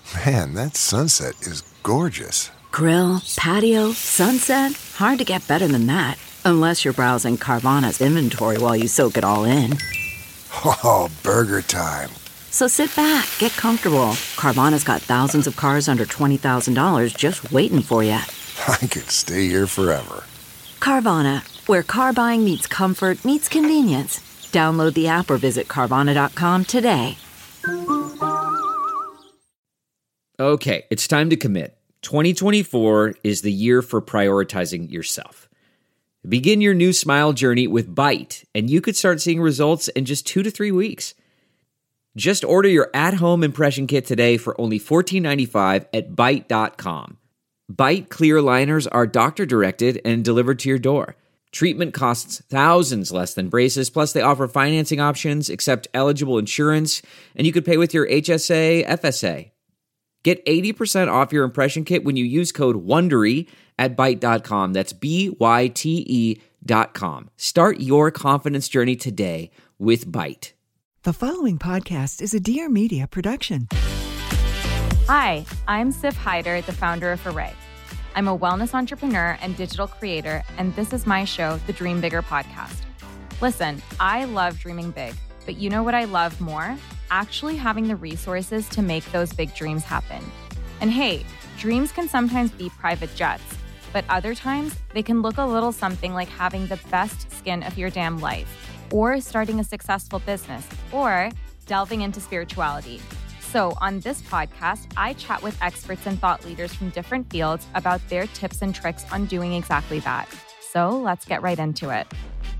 Man, that sunset is gorgeous. Grill, patio, sunset. Hard to get better than that. Unless you're browsing Carvana's inventory while you soak it all in. Oh, burger time. So sit back, get comfortable. Carvana's got thousands of cars under $20,000 just waiting for you. I could stay here forever. Carvana, where car buying meets comfort meets convenience. Download the app or visit Carvana.com today. Okay, it's time to commit. 2024 is the year for prioritizing yourself. Begin your new smile journey with Byte, and you could start seeing results in just 2 to 3 weeks. Just order your at-home impression kit today for only $14.95 at Byte.com. Byte clear liners are doctor-directed and delivered to your door. Treatment costs thousands less than braces, plus they offer financing options, accept eligible insurance, and you could pay with your HSA, FSA. Get 80% off your impression kit when you use code WONDERY at Byte.com. That's BYTE.com. Start your confidence journey today with Byte. The following podcast is a Dear Media production. Hi, I'm Sif Hyder, the founder of Array. I'm a wellness entrepreneur and digital creator, and this is my show, the Dream Bigger podcast. Listen, I love dreaming big, but you know what I love more? Actually having the resources to make those big dreams happen. And hey, dreams can sometimes be private jets, but other times they can look a little something like having the best skin of your damn life, or starting a successful business, or delving into spirituality. So on this podcast, I chat with experts and thought leaders from different fields about their tips and tricks on doing exactly that. So let's get right into it.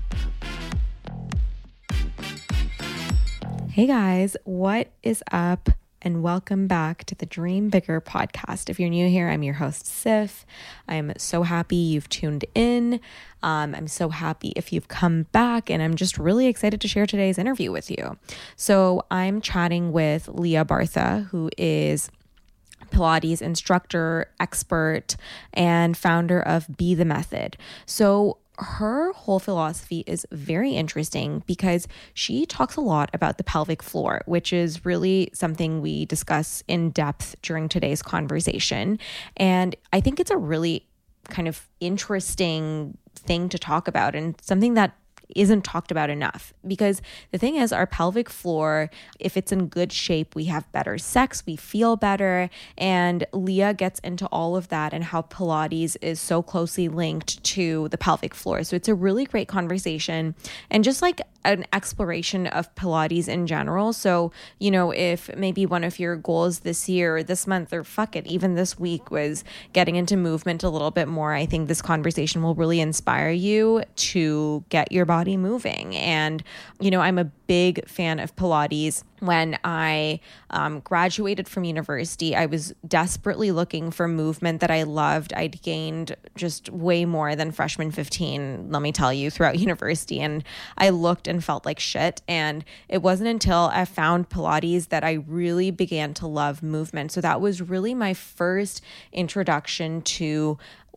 Hey guys, what is up? And welcome back to the Dream Bigger podcast. If you're new here, I'm your host, Sif. I'm so happy you've tuned in. I'm so happy if you've come back, and I'm just really excited to share today's interview with you. So I'm chatting with Leah Bartha, who is Pilates instructor, expert, and founder of Be The Method. So her whole philosophy is very interesting because she talks a lot about the pelvic floor, which is really something we discuss in depth during today's conversation. And I think it's a really kind of interesting thing to talk about, and something that isn't talked about enough, because the thing is, our pelvic floor, if it's in good shape, we have better sex, we feel better. And Leah gets into all of that and how Pilates is so closely linked to the pelvic floor. So it's a really great conversation and just like an exploration of Pilates in general. So, you know, if maybe one of your goals this year, this month, or fuck it, even this week was getting into movement a little bit more, I think this conversation will really inspire you to get your body moving. And, you know, I'm a big fan of Pilates. When I graduated from university, I was desperately looking for movement that I loved. I'd gained just way more than freshman 15, let me tell you, throughout university. And I looked and felt like shit. And it wasn't until I found Pilates that I really began to love movement. So that was really my first introduction to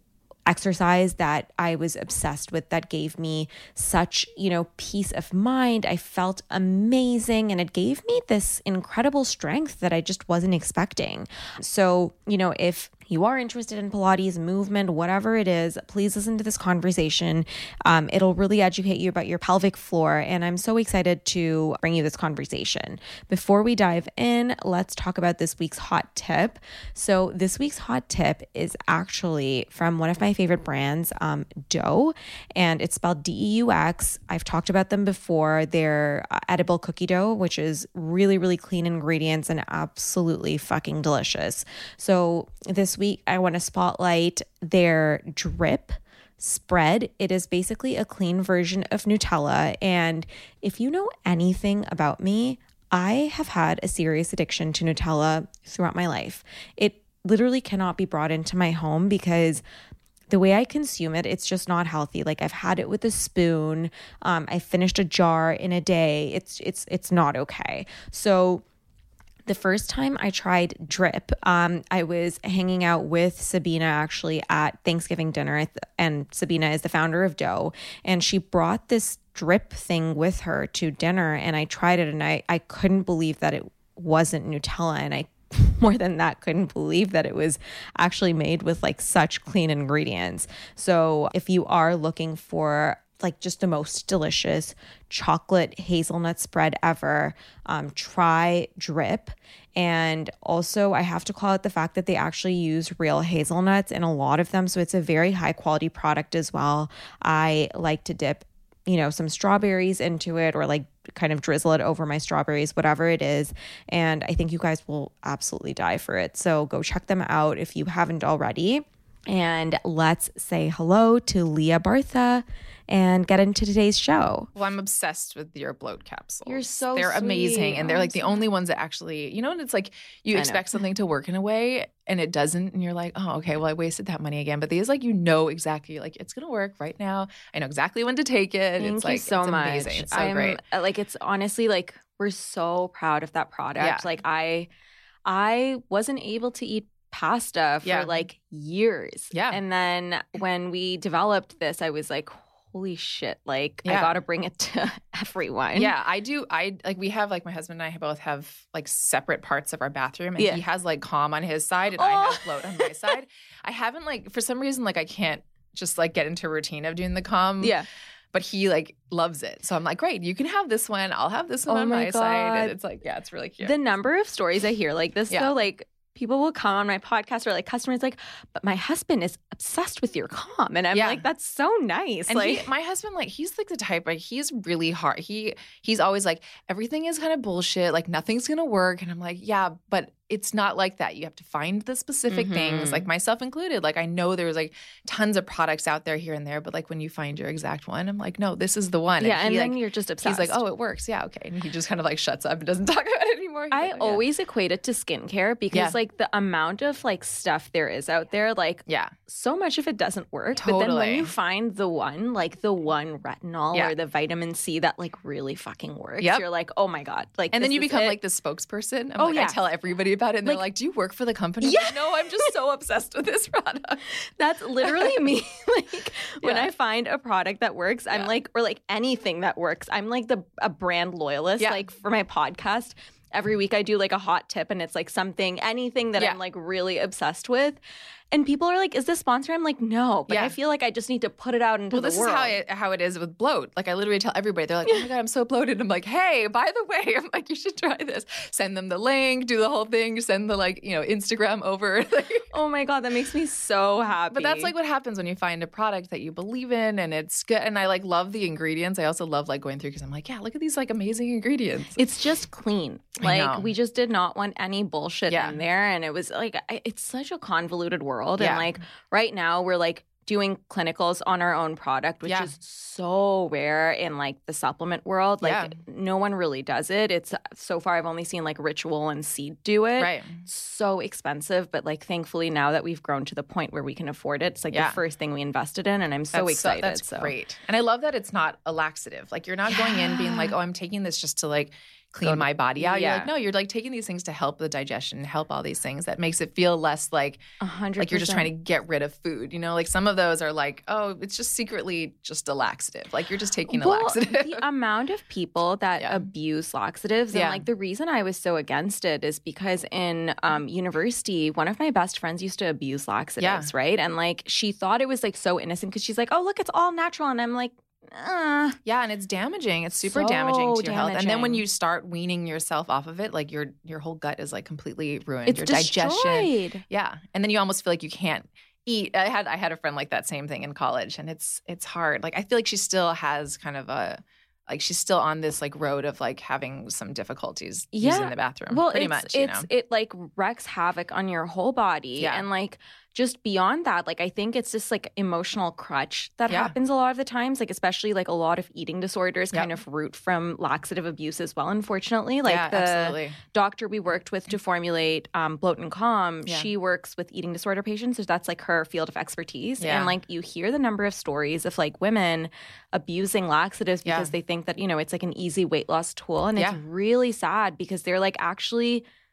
exercise that I was obsessed with, that gave me such, you know, peace of mind. I felt amazing, and it gave me this incredible strength that I just wasn't expecting. So, you know, if you are interested in Pilates, movement, whatever it is, please listen to this conversation. It'll really educate you about your pelvic floor, and I'm so excited to bring you this conversation. Before we dive in, let's talk about this week's hot tip. So this week's hot tip is actually from one of my favorite brands, Dough, and it's spelled D-E-U-X. I've talked about them before. They're edible cookie dough, which is really, really clean ingredients and absolutely fucking delicious. So this week, I want to spotlight their drip spread. It is basically a clean version of Nutella. And if you know anything about me, I have had a serious addiction to Nutella throughout my life. It literally cannot be brought into my home because the way I consume it, it's just not healthy. Like, I've had it with a spoon. I finished a jar in a day. It's not okay. So the first time I tried drip, I was hanging out with Sabina actually at Thanksgiving dinner, and Sabina is the founder of Dough, and she brought this drip thing with her to dinner, and I tried it, and I couldn't believe that it wasn't Nutella, and I more than that, couldn't believe that it was actually made with like such clean ingredients. So if you are looking for like just the most delicious chocolate hazelnut spread ever, try Drip. And also I have to call out the fact that they actually use real hazelnuts in a lot of them. So it's a very high quality product as well. I like to dip, you know, some strawberries into it, or like kind of drizzle it over my strawberries, whatever it is. And I think you guys will absolutely die for it. So go check them out if you haven't already. And let's say hello to Leah Bartha and get into today's show. Well, I'm obsessed with your bloat capsules. You're so They're sweet. amazing. And they're like the only ones that actually, you know, and it's like you expect something to work in a way and it doesn't. And you're like, oh, okay, well, I wasted that money again. But these, like, you know exactly, like, it's going to work right now. I know exactly when to take it. Thank it's like, you so it's much. amazing. It's so great. Like, it's honestly like, we're so proud of that product. Yeah. Like I wasn't able to eat pasta for like years. Yeah. And then when we developed this, I was like, holy shit, like I gotta bring it to everyone. Yeah, I do. We have, like, my husband and I both have like separate parts of our bathroom, and he has like Calm on his side and I have Bloat on my side. I haven't, like, for some reason, like, I can't just like get into a routine of doing the Calm. Yeah. But he like loves it. So I'm like, great, you can have this one. I'll have this one on my side. And it's like, yeah, it's really cute. The number of stories I hear like this though, like people will come on my podcast, or like customers like, but my husband is obsessed with your Calm. And I'm like, that's so nice. And like my husband, like, he's like the type, like, he's really hard. He's always like, everything is kind of bullshit. Like, nothing's going to work. And I'm like, yeah, but it's not like that. You have to find the specific things, like myself included. Like, I know there's like tons of products out there here and there, but like when you find your exact one, I'm like, no, this is the one. Yeah, and then like, you're just obsessed. He's like, oh, it works. Yeah, okay. And he just kind of like shuts up and doesn't talk about it anymore. I always equate it to skincare because like the amount of like stuff there is out there, like so much of it doesn't work. Totally. But then when you find the one, like the one retinol or the vitamin C that like really fucking works, you're like, oh my God. Like, and then you become like the spokesperson. I tell everybody about it and they're like, do you work for the company? Yeah. Like, no, I'm just so obsessed with this product. That's literally me. Like when I find a product that works, I'm like, or like anything that works, I'm like a brand loyalist. Like for my podcast, every week I do like a hot tip and it's like anything that I'm like really obsessed with. And people are like, is this sponsored? I'm like, no. But I feel like I just need to put it out into the world. Well, this is how it is with bloat. Like, I literally tell everybody, they're like, oh my God, I'm so bloated. I'm like, hey, by the way, I'm like, you should try this. Send them the link, do the whole thing, send the, like, you know, Instagram over. Oh my God, that makes me so happy. But that's like what happens when you find a product that you believe in and it's good. And I like love the ingredients. I also love like going through because I'm like, yeah, look at these like amazing ingredients. It's just clean. Like, we just did not want any bullshit in there. And it was like, it's such a convoluted world. And like right now we're like doing clinicals on our own product, which is so rare in like the supplement world. Like no one really does it. It's so far I've only seen like Ritual and Seed do it. Right. So expensive, but like thankfully now that we've grown to the point where we can afford it, it's like the first thing we invested in, and I'm so excited. That's great. And I love that it's not a laxative. Like, you're not going in being like, oh, I'm taking this just to like clean my body out. You're like, no, you're like taking these things to help the digestion, help all these things. That makes it feel less like 100%. Like you're just trying to get rid of food. You know, like some of those are like, oh, it's just secretly just a laxative. Like you're just taking a laxative. The amount of people that abuse laxatives, and like the reason I was so against it is because in university, one of my best friends used to abuse laxatives, right? And like she thought it was like so innocent because she's like, oh, look, it's all natural. And I'm like, yeah, and it's damaging. It's super damaging to your health. And then when you start weaning yourself off of it, like your whole gut is like completely ruined. It's your destroyed. Digestion. Yeah. And then you almost feel like you can't eat. I had a friend like that same thing in college, and it's hard. Like I feel like she still has kind of she's still on this like road of like having some difficulties using the bathroom. Well, pretty much, you know? It like wreaks havoc on your whole body. Yeah. And like just beyond that, like I think it's this like emotional crutch that happens a lot of the times, like especially like a lot of eating disorders kind of root from laxative abuse as well, unfortunately. Like the doctor we worked with to formulate Bloat and Calm, she works with eating disorder patients, so that's like her field of expertise. And like you hear the number of stories of like women abusing laxatives because they think that, you know, it's like an easy weight loss tool. And it's really sad because they're like actually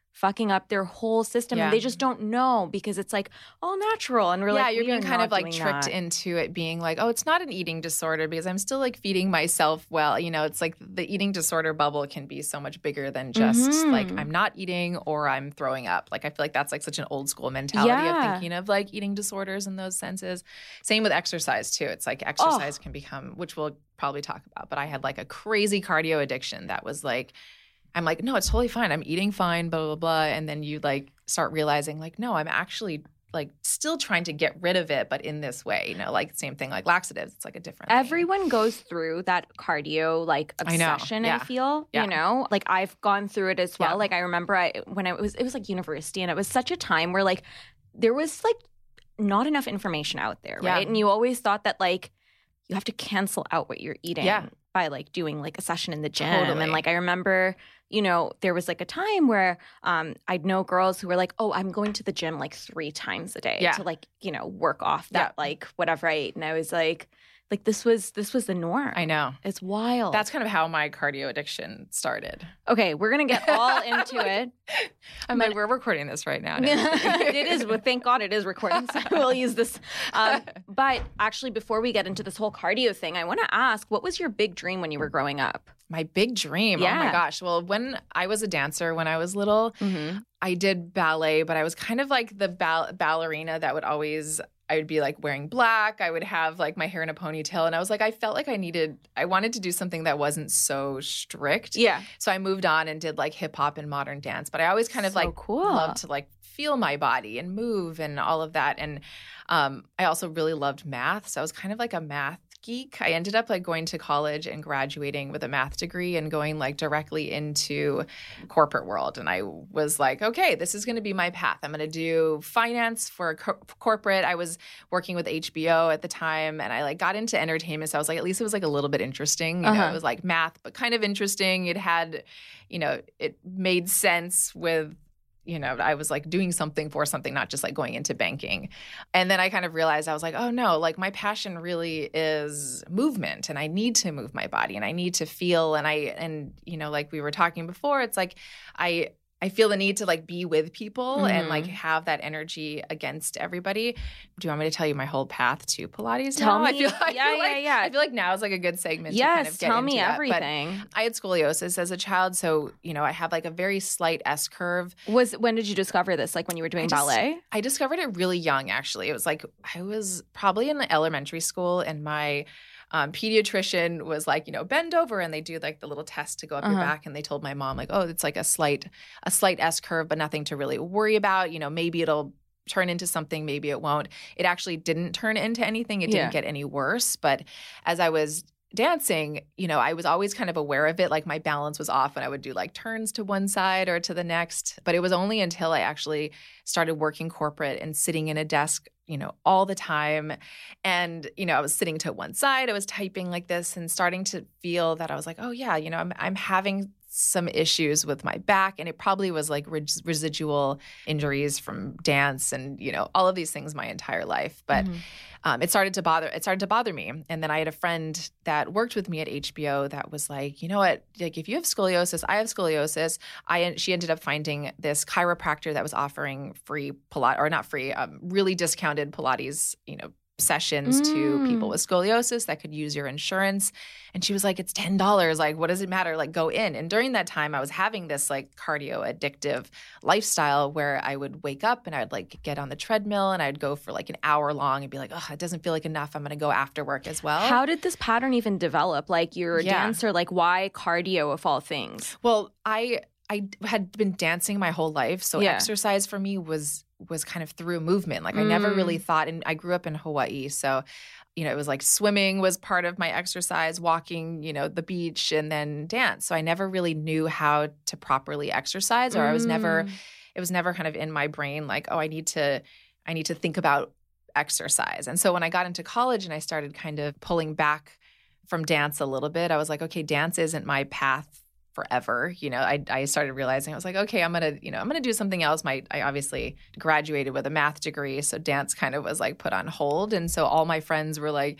fucking up their whole system and they just don't know because it's like all natural. And we're like, you're being kind of like tricked that. into it being like, oh, it's not an eating disorder because I'm still like feeding myself well. You know, it's like the eating disorder bubble can be so much bigger than just like I'm not eating or I'm throwing up. Like I feel like that's like such an old school mentality of thinking of like eating disorders in those senses. Same with exercise too. It's like exercise can become, which we'll probably talk about, but I had like a crazy cardio addiction that was like, I'm like, no, it's totally fine. I'm eating fine, blah, blah, blah. And then you like start realizing like, no, I'm actually like still trying to get rid of it, but in this way, you know, like same thing like laxatives. It's like a different Everyone goes through that cardio like obsession, I feel, you know, like I've gone through it as well. Like I remember when it was like university and it was such a time where like there was like not enough information out there, right? And you always thought that like you have to cancel out what you're eating by like doing like a session in the gym. And like I remember, you know, there was like a time where I'd know girls who were like, oh, I'm going to the gym like 3 times a day to like, you know, work off that like whatever I ate. And I was like this was the norm. I know. It's wild. That's kind of how my cardio addiction started. Okay, we're going to get all into it. I'm like, we're recording this right now. It is. Well, thank God it is recording, so we'll use this. But actually, before we get into this whole cardio thing, I want to ask, what was your big dream when you were growing up? My big dream? Yeah. Oh my gosh. Well, when I was a dancer when I was little, I did ballet, but I was kind of like the ballerina that would always – I would be like wearing black. I would have like my hair in a ponytail. And I was like, I felt like I wanted to do something that wasn't so strict. Yeah. So I moved on and did like hip hop and modern dance. But I always kind of loved to like feel my body and move and all of that. And I also really loved math. So I was kind of like a math geek. I ended up like going to college and graduating with a math degree and going like directly into corporate world. And I was like, okay, this is going to be my path. I'm going to do finance for corporate. I was working with HBO at the time and I like got into entertainment. So I was like, at least it was like a little bit interesting. You know, it was like math, but kind of interesting. It had, you know, it made sense with, you know, I was like doing something for something, not just like going into banking. And then I kind of realized I was like, oh no, like my passion really is movement and I need to move my body and I need to feel. And you know, like we were talking before, it's like I feel the need to like be with people and like have that energy against everybody. Do you want me to tell you my whole path to Pilates? Tell me. I feel like now is like a good segment to kind of get tell me into everything. But I had scoliosis as a child, so you know I have like a very slight S curve. When did you discover this? Like when you were doing ballet? I discovered it really young, actually. It was like I was probably in the elementary school, and my pediatrician was like, you know, bend over, and they do like the little test to go up your back, and they told my mom like, oh, it's like a slight S curve, but nothing to really worry about. You know, maybe it'll turn into something, maybe it won't. It actually didn't turn into anything. It didn't get any worse. But as I was dancing, you know, I was always kind of aware of it. Like my balance was off and I would do like turns to one side or to the next. But it was only until I actually started working corporate and sitting in a desk, you know, all the time. And, you know, I was sitting to one side, I was typing like this and starting to feel that I was like, oh yeah, you know, I'm having some issues with my back, and it probably was like residual injuries from dance and, you know, all of these things my entire life. But it started to bother me. And then I had a friend that worked with me at HBO that was like, you know what, like if you have scoliosis, I have scoliosis. She ended up finding this chiropractor that was offering free Pilates, or not free, really discounted Pilates, you know, sessions to people with scoliosis that could use your insurance. And she was like, it's $10. Like, what does it matter? Like, go in. And during that time, I was having this like cardio addictive lifestyle where I would wake up and I'd like get on the treadmill and I'd go for like an hour long and be like, oh, it doesn't feel like enough. I'm going to go after work as well. How did this pattern even develop? Like, you're a dancer, like why cardio of all things? Well, I had been dancing my whole life. So exercise for me was kind of through movement. Like I never really thought, and I grew up in Hawaii. So, you know, it was like swimming was part of my exercise, walking, you know, the beach, and then dance. So I never really knew how to properly exercise, or it was never kind of in my brain like, oh, I need to think about exercise. And so when I got into college and I started kind of pulling back from dance a little bit, I was like, okay, dance isn't my path forever. You know, I started realizing, I was like, okay, I'm going to do something else. I obviously graduated with a math degree. So dance kind of was like put on hold. And so all my friends were like,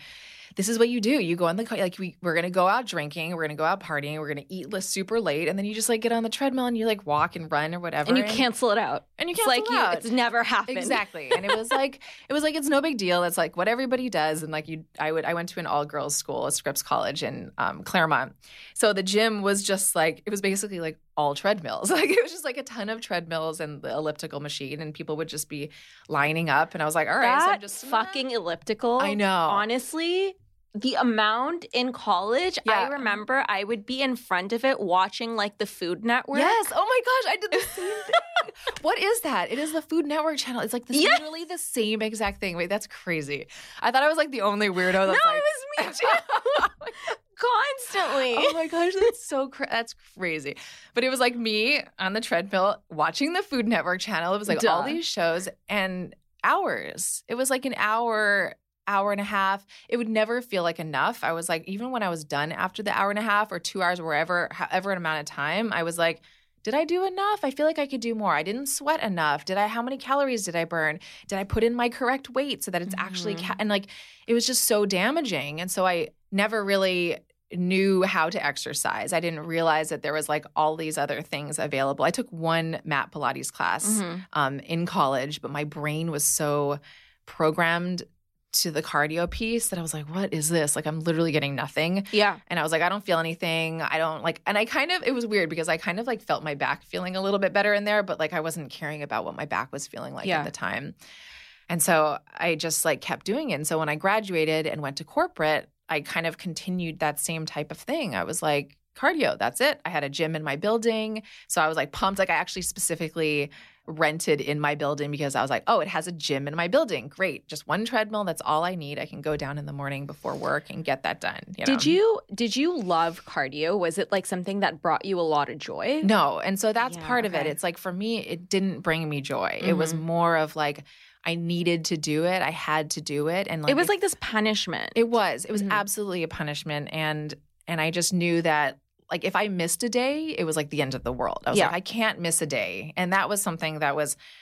this is what you do. You go on the, like, we're going to go out drinking. We're going to go out partying. We're going to eat super late. And then you just like get on the treadmill and you like walk and run or whatever. And you cancel it out. And you cancel it out. It's never happened. Exactly. And it was like, it's no big deal. It's like what everybody does. And like I went to an all-girls school at Scripps College in Claremont. So the gym was just like, it was basically like all treadmills. Like it was just like a ton of treadmills and the elliptical machine, and people would just be lining up. And I was like, all right, so I'm just fucking elliptical. I know. Honestly, the amount in college, I remember I would be in front of it watching like the Food Network. Yes. Oh my gosh, I did the same thing. What is that? It is the Food Network channel. It's like literally the same exact thing. Wait, that's crazy. I thought I was like the only weirdo that's it was me too. Constantly. Oh my gosh, that's crazy. But it was like me on the treadmill watching the Food Network channel. It was like all these shows and hours. It was like an hour and a half. It would never feel like enough. I was like, even when I was done after the hour and a half or 2 hours, however an amount of time, I was like, did I do enough? I feel like I could do more. I didn't sweat enough. How many calories did I burn? Did I put in my correct weight so that it's actually, and like, it was just so damaging. And so I never really knew how to exercise. I didn't realize that there was like all these other things available. I took one mat Pilates class in college, but my brain was so programmed to the cardio piece that I was like, what is this? Like, I'm literally getting nothing. Yeah. And I was like, I don't feel anything. I don't like, and it was weird because I kind of like felt my back feeling a little bit better in there, but like I wasn't caring about what my back was feeling like at the time. And so I just like kept doing it. And so when I graduated and went to corporate, I kind of continued that same type of thing. I was like, cardio, that's it. I had a gym in my building. So I was like pumped. Like I actually specifically rented in my building because I was like, oh, it has a gym in my building. Great. Just one treadmill. That's all I need. I can go down in the morning before work and get that done. Did you love cardio? Was it like something that brought you a lot of joy? No. And so that's part of it. It's like for me, it didn't bring me joy. It was more of like, I needed to do it. I had to do it. And like, it was like this punishment. It was absolutely a punishment. And I just knew that like if I missed a day, it was like the end of the world. I was like, I can't miss a day. And that was something that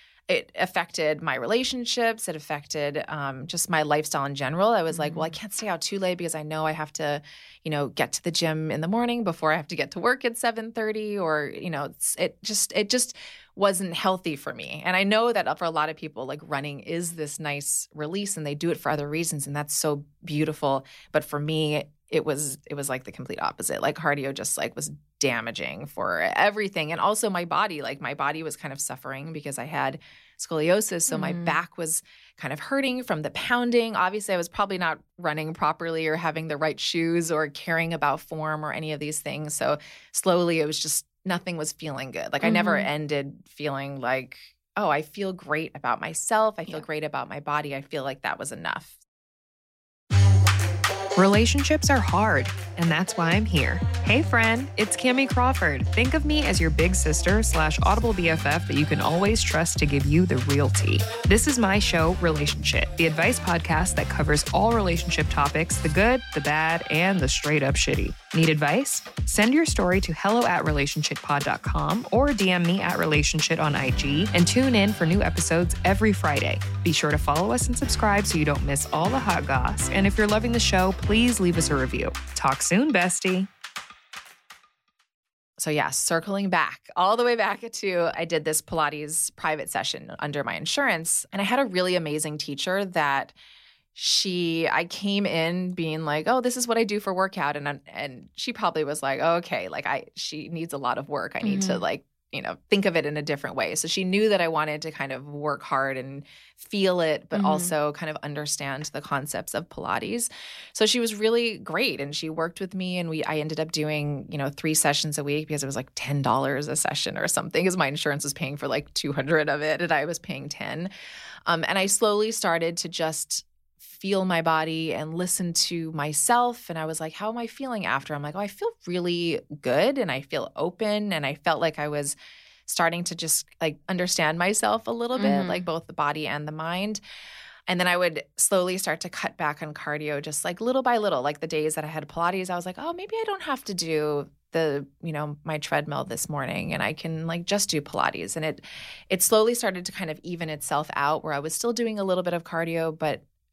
it affected my relationships. It affected just my lifestyle in general. I was like, well, I can't stay out too late because I know I have to, get to the gym in the morning before I have to get to work at 7:30 or, it just wasn't healthy for me. And I know that for a lot of people, like running is this nice release and they do it for other reasons. And that's so beautiful. But for me, it was like the complete opposite. Like cardio just like was damaging for everything. And also my body was kind of suffering because I had scoliosis. So my back was kind of hurting from the pounding. Obviously I was probably not running properly or having the right shoes or caring about form or any of these things. So slowly it was just nothing was feeling good. Like I never ended feeling like, oh, I feel great about myself. I feel great about my body. I feel like that was enough. Relationships are hard, and that's why I'm here. Hey friend, it's Kimmy Crawford. Think of me as your big sister / Audible BFF that you can always trust to give you the real tea. This is my show, Relationship, the advice podcast that covers all relationship topics, the good, the bad, and the straight up shitty. Need advice? Send your story to hello@relationshippod.com or DM me at relationship on IG and tune in for new episodes every Friday. Be sure to follow us and subscribe so you don't miss all the hot goss. And if you're loving the show, please leave us a review. Talk soon, bestie. So circling back, all the way back to I did this Pilates private session under my insurance. And I had a really amazing teacher that I came in being like, oh, this is what I do for workout. And she probably was like, oh, okay, like she needs a lot of work. I need to think of it in a different way. So she knew that I wanted to kind of work hard and feel it, but also kind of understand the concepts of Pilates. So she was really great. And she worked with me and I ended up doing, 3 sessions a week because it was like $10 a session or something because my insurance was paying for like 200 of it and I was paying 10. And I slowly started to just feel my body and listen to myself. And I was like, how am I feeling after? I'm like, oh, I feel really good and I feel open. And I felt like I was starting to just like understand myself a little bit, like both the body and the mind. And then I would slowly start to cut back on cardio just like little by little. Like the days that I had Pilates, I was like, oh, maybe I don't have to do my treadmill this morning and I can like just do Pilates. And it slowly started to kind of even itself out where I was still doing a little bit of cardio, but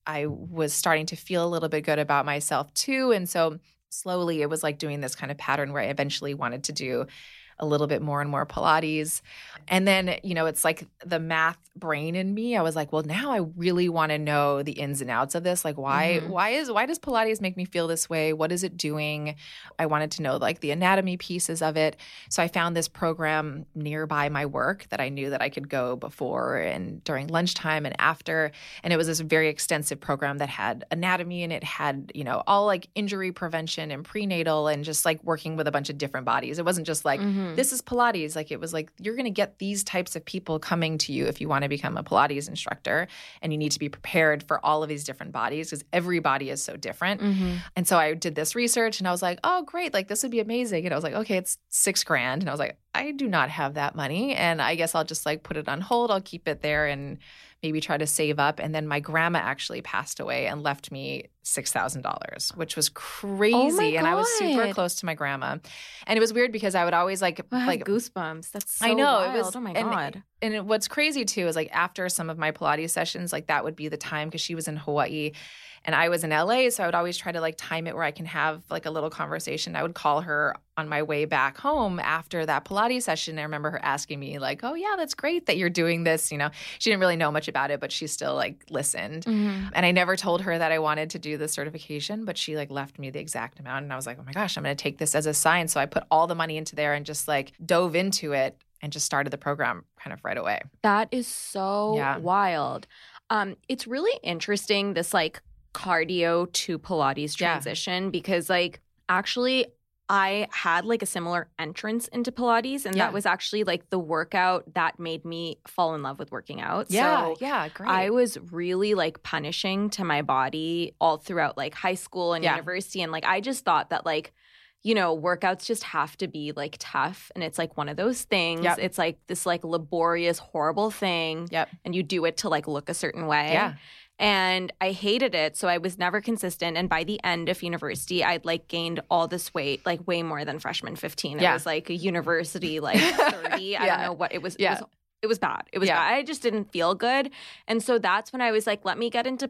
I was starting to feel a little bit good about myself too. And so slowly it was like doing this kind of pattern where I eventually wanted to do a little bit more and more Pilates. And then, you know, it's like the math brain in me. I was like, well, now I really want to know the ins and outs of this. Like, why does Pilates make me feel this way? What is it doing? I wanted to know like the anatomy pieces of it. So I found this program nearby my work that I knew that I could go before and during lunchtime and after. And it was this very extensive program that had anatomy and it had, you know, all like injury prevention and prenatal and just like working with a bunch of different bodies. It wasn't just like, this is Pilates. Like it was like, you're going to get these types of people coming to you if you want to become a Pilates instructor, and you need to be prepared for all of these different bodies because every body is so different. And so I did this research and I was like, oh, great. Like this would be amazing. And I was like, okay, it's $6,000. And I was like, I do not have that money. And I guess I'll just like put it on hold. I'll keep it there and maybe try to save up. And then my grandma actually passed away and left me $6,000, which was crazy. And I was super close to my grandma. And it was weird because I would always like goosebumps. That's so I know wild. it was. Oh my God. And what's crazy too is like after some of my Pilates sessions, like that would be the time because she was in Hawaii and I was in LA. So I would always try to like time it where I can have like a little conversation. I would call her on my way back home after that Pilates session. I remember her asking me like, oh yeah, that's great that you're doing this. You know, she didn't really know much about it, but she still like listened. And I never told her that I wanted to do the certification, but she like left me the exact amount. And I was like, oh my gosh, I'm going to take this as a sign. So I put all the money into there and just like dove into it and just started the program kind of right away. That is so wild. It's really interesting, this like cardio to Pilates transition because like actually I had like a similar entrance into Pilates and that was actually like the workout that made me fall in love with working out. Yeah, so great. I was really like punishing to my body all throughout like high school and university. And like I just thought that like, you know, workouts just have to be like tough. And it's like one of those things. It's like this like laborious, horrible thing. And you do it to like look a certain way. And I hated it. So I was never consistent. And by the end of university, I'd like gained all this weight, like way more than freshman 15. It was like a university like 30. I don't know what it was. It was bad. It was bad. I just didn't feel good. And so that's when I was like, let me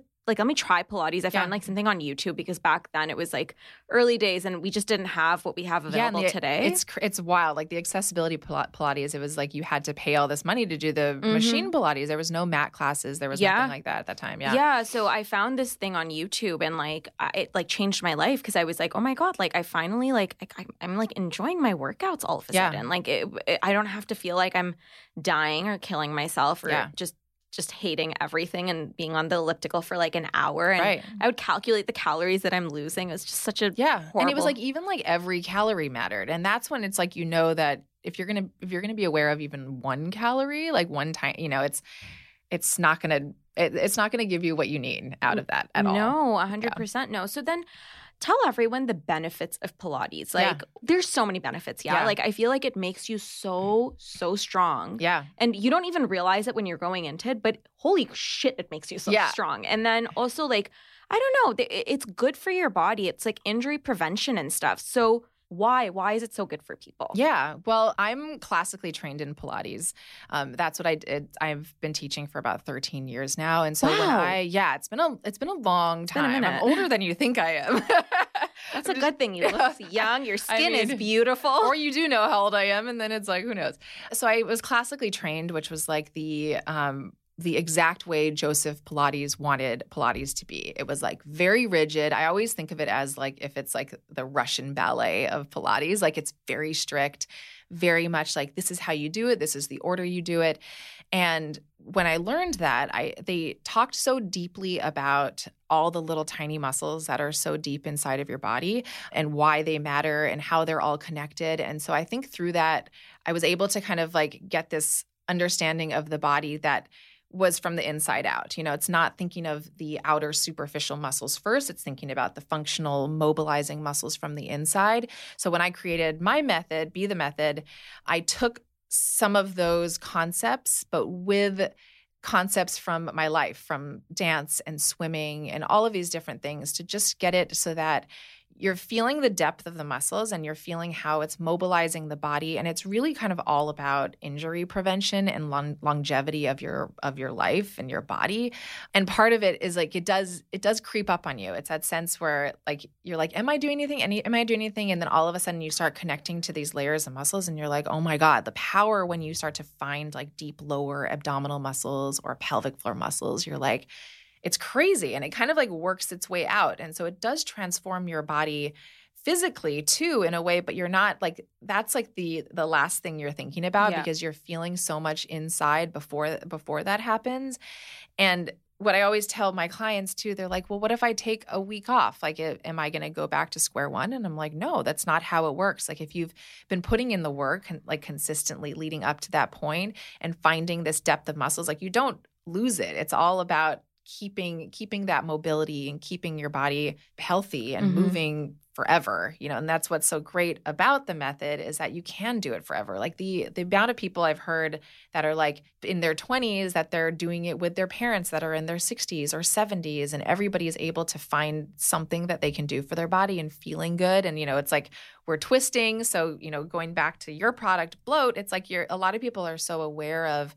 try Pilates. I found like something on YouTube because back then it was like early days and we just didn't have what we have available today. It's wild. Like the accessibility Pilates, it was like you had to pay all this money to do the machine Pilates. There was no mat classes. There was nothing like that at that time. Yeah. So I found this thing on YouTube and like it like changed my life because I was like, oh my God, like I finally like I'm like enjoying my workouts all of a sudden. Like I don't have to feel like I'm dying or killing myself or just hating everything and being on the elliptical for like an hour. And I would calculate the calories that I'm losing. It was just such a horrible. And it was like even like every calorie mattered. And that's when it's like, you know, that if you're gonna be aware of even 1 calorie, like one time, you know, it's not gonna give you what you need out of that at all. No, 100% no. So then tell everyone the benefits of Pilates. Like there's so many benefits. Like I feel like it makes you so strong. And you don't even realize it when you're going into it, but holy shit, it makes you so strong. And then also like, I don't know, it's good for your body. It's like injury prevention and stuff. So why is it so good for people? Yeah. Well, I'm classically trained in Pilates. That's what I did. I've been teaching for about 13 years now. And so it's been a long time. I'm older than you think I am. That's a good thing. You look young. Your skin is beautiful. Or you do know how old I am. And then it's like, who knows? So I was classically trained, which was like the exact way Joseph Pilates wanted Pilates to be. It was like very rigid. I always think of it as like if it's like the Russian ballet of Pilates, like it's very strict, very much like this is how you do it. This is the order you do it. And when I learned that, they talked so deeply about all the little tiny muscles that are so deep inside of your body and why they matter and how they're all connected. And so I think through that, I was able to kind of like get this understanding of the body that was from the inside out. You know, it's not thinking of the outer superficial muscles first. It's thinking about the functional mobilizing muscles from the inside. So when I created my method, Be the Method, I took some of those concepts, but with concepts from my life, from dance and swimming and all of these different things to just get it so that you're feeling the depth of the muscles and you're feeling how it's mobilizing the body. And it's really kind of all about injury prevention and longevity of your life and your body. And part of it is like it does creep up on you. It's that sense where like you're like, am I doing anything? Am I doing anything? And then all of a sudden you start connecting to these layers of muscles and you're like, oh my God, the power when you start to find like deep lower abdominal muscles or pelvic floor muscles, you're like, it's crazy. And it kind of like works its way out. And so it does transform your body physically too in a way, but you're not like, that's like the last thing you're thinking about because you're feeling so much inside before that happens. And what I always tell my clients too, they're like, well, what if I take a week off? Like, am I going to go back to square one? And I'm like, no, that's not how it works. Like if you've been putting in the work and like consistently leading up to that point and finding this depth of muscles, like you don't lose it. It's all about keeping that mobility and keeping your body healthy and moving forever, and that's what's so great about the method is that you can do it forever. Like the amount of people I've heard that are like in their 20s that they're doing it with their parents that are in their 60s or 70s, and everybody is able to find something that they can do for their body and feeling good. And, it's like we're twisting. So, going back to your product, Bloat, it's like a lot of people are so aware of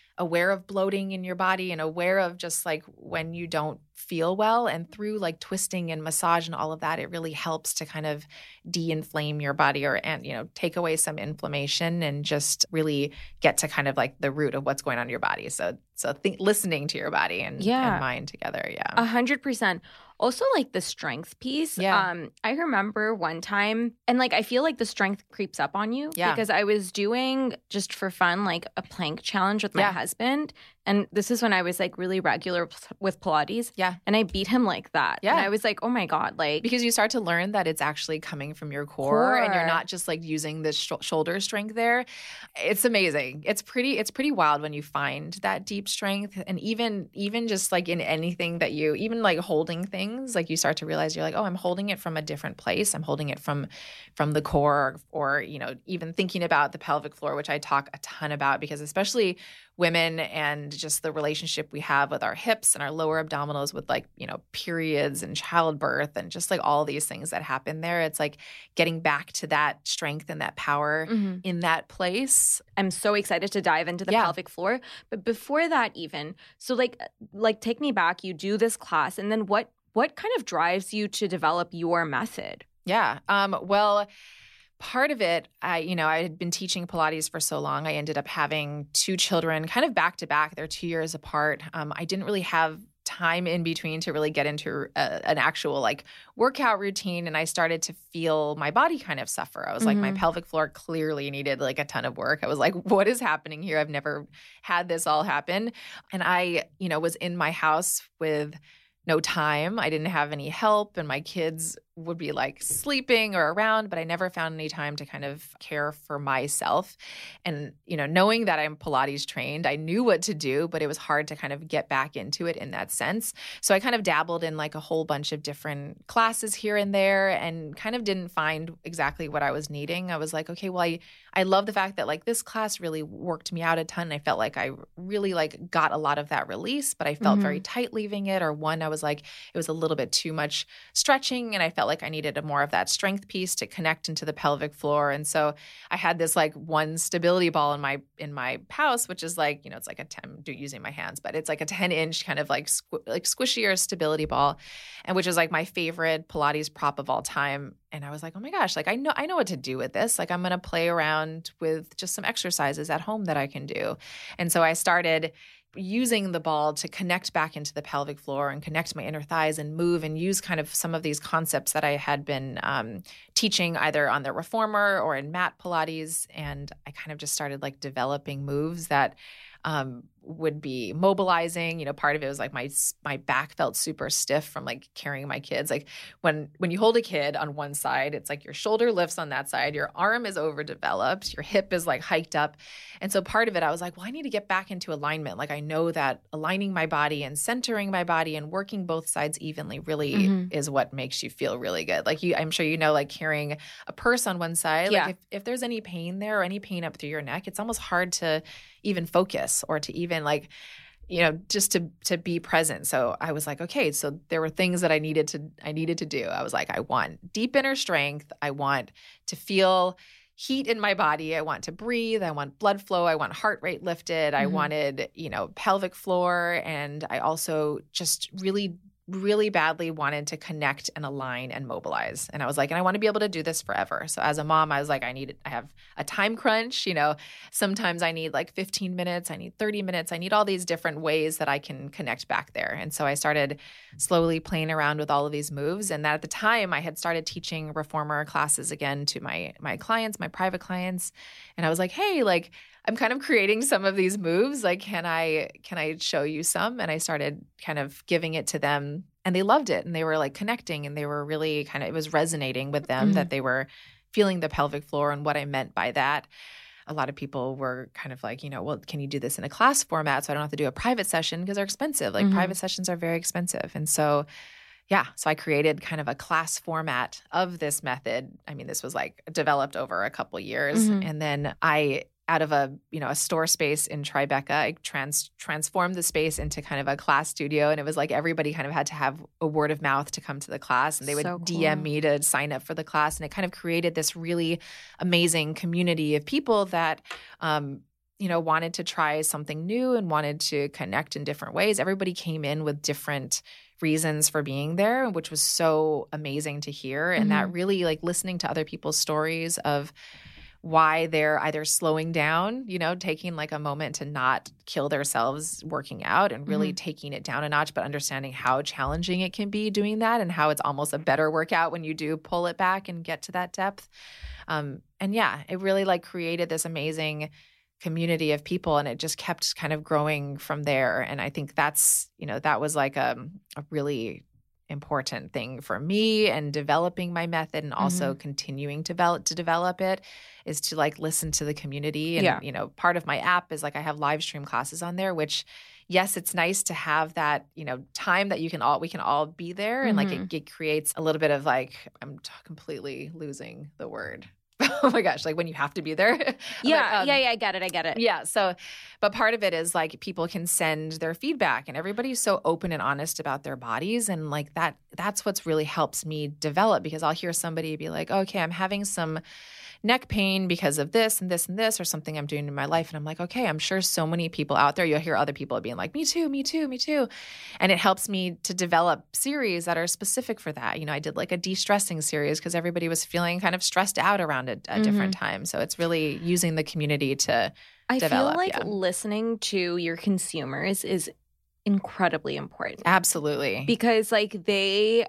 bloating in your body and aware of just like when you don't feel well, and through like twisting and massage and all of that, it really helps to kind of de-inflame your body and take away some inflammation and just really get to kind of like the root of what's going on in your body. So listening to your body and mind together. 100%. Also, like the strength piece. I remember one time, and like I feel like the strength creeps up on you because I was doing just for fun like a plank challenge with my husband, and this is when I was like really regular with Pilates. And I beat him like that. And I was like, oh my God, like because you start to learn that it's actually coming from your core. And you're not just like using this shoulder strength there. It's amazing. It's pretty wild when you find that deep strength, and even just like in anything that you even like holding things, like you start to realize you're like, oh, I'm holding it from a different place. I'm holding it from the core, or even thinking about the pelvic floor, which I talk a ton about because especially women and just the relationship we have with our hips and our lower abdominals with like, periods and childbirth and just like all these things that happen there. It's like getting back to that strength and that power in that place. I'm so excited to dive into the pelvic floor. But before that even, so like take me back, you do this class, and then what kind of drives you to develop your method? Well, part of it, I had been teaching Pilates for so long. I ended up having 2 children kind of back to back. They're 2 years apart. I didn't really have time in between to really get into an actual like workout routine. And I started to feel my body kind of suffer. I was like, my pelvic floor clearly needed like a ton of work. I was like, what is happening here? I've never had this all happen. And I, was in my house with no time. I didn't have any help, and my kids would be like sleeping or around, but I never found any time to kind of care for myself. And, knowing that I'm Pilates trained, I knew what to do, but it was hard to kind of get back into it in that sense. So I kind of dabbled in like a whole bunch of different classes here and there and kind of didn't find exactly what I was needing. I was like, okay, well, I love the fact that like this class really worked me out a ton. I felt like I really like got a lot of that release, but I felt very tight leaving it. Or one, I was like, it was a little bit too much stretching, and I felt like I needed more of that strength piece to connect into the pelvic floor. And so I had this like one stability ball in my house, which is like, it's like using my hands, but it's like a 10-inch kind of like squishier stability ball, and which is like my favorite Pilates prop of all time. And I was like, oh my gosh, like I know what to do with this. Like I'm going to play around with just some exercises at home that I can do. And so I started using the ball to connect back into the pelvic floor and connect my inner thighs and move and use kind of some of these concepts that I had been teaching either on the Reformer or in mat Pilates. And I kind of just started like developing moves that would be mobilizing. Part of it was like my back felt super stiff from like carrying my kids. Like when you hold a kid on one side, it's like your shoulder lifts on that side, your arm is overdeveloped, your hip is like hiked up. And so part of it, I was like, well, I need to get back into alignment. Like I know that aligning my body and centering my body and working both sides evenly really is what makes you feel really good. Like I'm sure like carrying a purse on one side, like if there's any pain there or any pain up through your neck, it's almost hard to even focus or to even like just to be present. So I was like, okay, so there were things that I needed to do. I was like, I want deep inner strength. I want to feel heat in my body. I want to breathe. I want blood flow. I want heart rate lifted. I wanted, pelvic floor. And I also just really, really badly wanted to connect and align and mobilize. And I was like, and I want to be able to do this forever. So as a mom, I was like, I have a time crunch. Sometimes I need like 15 minutes. I need 30 minutes. I need all these different ways that I can connect back there. And so I started slowly playing around with all of these moves. And that at the time I had started teaching reformer classes again to my clients, my private clients. And I was like, hey, like, I'm kind of creating some of these moves. Like, can I show you some? And I started kind of giving it to them, and they loved it. And they were like connecting, and they were really it was resonating with them that they were feeling the pelvic floor and what I meant by that. A lot of people were kind of like, well, can you do this in a class format so I don't have to do a private session because they're expensive? Like private sessions are very expensive. And so so I created kind of a class format of this method. I mean, this was like developed over a couple years. And then out of a store space in Tribeca, I transformed the space into kind of a class studio. And it was like everybody kind of had to have a word of mouth to come to the class. And they would DM me to sign up for the class. And it kind of created this really amazing community of people that wanted to try something new and wanted to connect in different ways. Everybody came in with different reasons for being there, which was so amazing to hear. And that really, like, listening to other people's stories of why they're either slowing down, taking like a moment to not kill themselves working out and really taking it down a notch, but understanding how challenging it can be doing that and how it's almost a better workout when you do pull it back and get to that depth. It really like created this amazing community of people, and it just kept kind of growing from there. And I think that's, that was like a really important thing for me and developing my method, and also continuing to develop it is to like listen to the community. And part of my app is like I have live stream classes on there, which yes, it's nice to have that, time that we can all be there. And like it creates a little bit of like, I'm completely losing the word. Oh my gosh, like when you have to be there. I get it. Yeah. So, but part of it is like people can send their feedback, and everybody's so open and honest about their bodies. And like that's what's really helps me develop, because I'll hear somebody be like, okay, I'm having some neck pain because of this and this and this, or something I'm doing in my life. And I'm like, okay, I'm sure so many people out there, you'll hear other people being like, me too, me too, me too. And it helps me to develop series that are specific for that. I did like a de-stressing series because everybody was feeling kind of stressed out around it at different times. So it's really using the community to develop. I feel like listening to your consumers is incredibly important. Absolutely. Because like they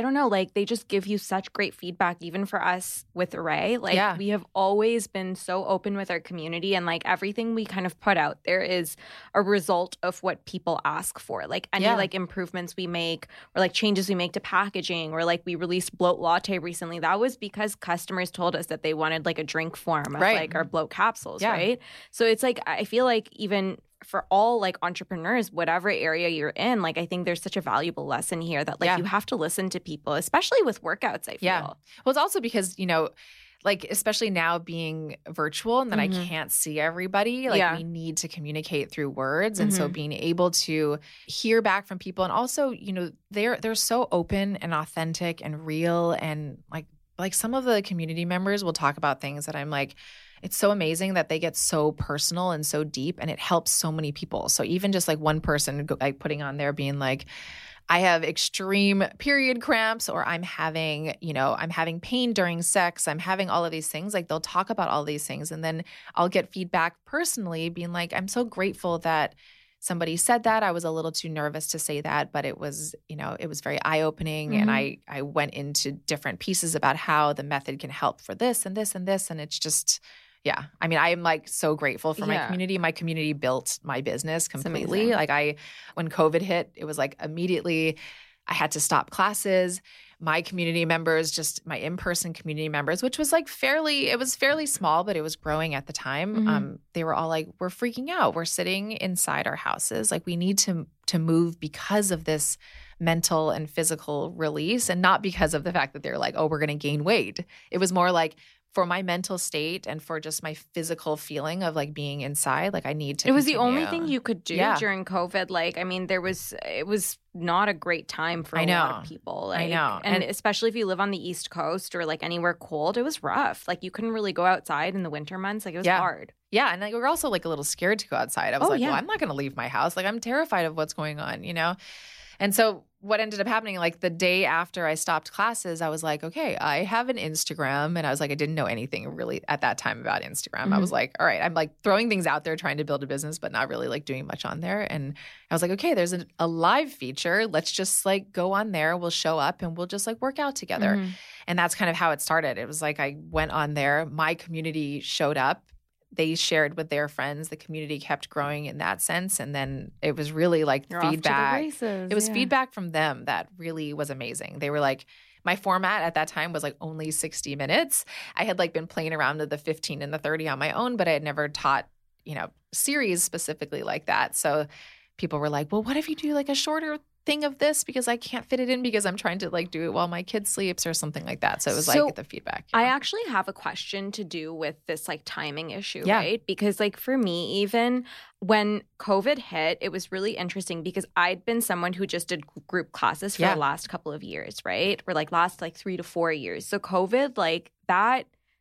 just give you such great feedback, even for us with Array. Like we have always been so open with our community, and like everything we kind of put out there is a result of what people ask for. Like any like improvements we make, or like changes we make to packaging, or like we released Bloat Latte recently. That was because customers told us that they wanted like a drink form of like our bloat capsules, right? So it's like I feel like even for all like entrepreneurs, whatever area you're in, like I think there's such a valuable lesson here that like you have to listen to people, especially with workouts, I feel. Yeah. Well, it's also because, like especially now being virtual and that I can't see everybody, like we need to communicate through words. And so being able to hear back from people, and also, they're so open and authentic and real, and like some of the community members will talk about things that I'm like, it's so amazing that they get so personal and so deep, and it helps so many people. So even just like one person like putting on there being like, I have extreme period cramps, or I'm having pain during sex. I'm having all of these things. Like they'll talk about all these things, and then I'll get feedback personally being like, I'm so grateful that somebody said that. I was a little too nervous to say that, but it was very eye-opening. And I went into different pieces about how the method can help for this and this and this. And it's just, I mean, I am like so grateful for my community. My community built my business completely. Like when COVID hit, it was like immediately I had to stop classes. My community members, just my in-person community members, which was like fairly small, but it was growing at the time. They were all like, we're freaking out. We're sitting inside our houses. Like we need to move because of this mental and physical release, and not because of the fact that they're like, oh, we're going to gain weight. It was more like, for my mental state and for just my physical feeling of like being inside, like I need to It was the continue. only thing you could do during COVID. Like, I mean, it was not a great time for a lot of people. Like, I know. And especially if you live on the East Coast or like anywhere cold, it was rough. Like you couldn't really go outside in the winter months. Like it was hard. Yeah. And like, we were also like a little scared to go outside. I was well, I'm not going to leave my house. Like I'm terrified of what's going on, you know? And so what ended up happening, like the day after I stopped classes, I was like, okay, I have an Instagram. And I was like, I didn't know anything really at that time about Instagram. Mm-hmm. I was like, all right, I'm like throwing things out there, trying to build a business, but not really like doing much on there. And I was like, okay, there's a live feature. Let's just like go on there. We'll show up and we'll just like work out together. Mm-hmm. And that's kind of how it started. It was like I went on there. My community showed up. They shared with their friends. The community kept growing in that sense. And then it was really like feedback. It was feedback from them that really was amazing. They were like, my format at that time was like only 60 minutes. I had like been playing around with the 15 and the 30 on my own, but I had never taught, you know, series specifically like that. So people were like, well, what if you do like a shorter thing of this because I can't fit it in because I'm trying to like do it while my kid sleeps or something like that. So it was like the feedback. I actually have a question to do with this like timing issue, right? Because like for me, even when COVID hit, it was really interesting because I'd been someone who just did group classes for the last couple of years, right? Or like last like 3 to 4 years. So COVID, like that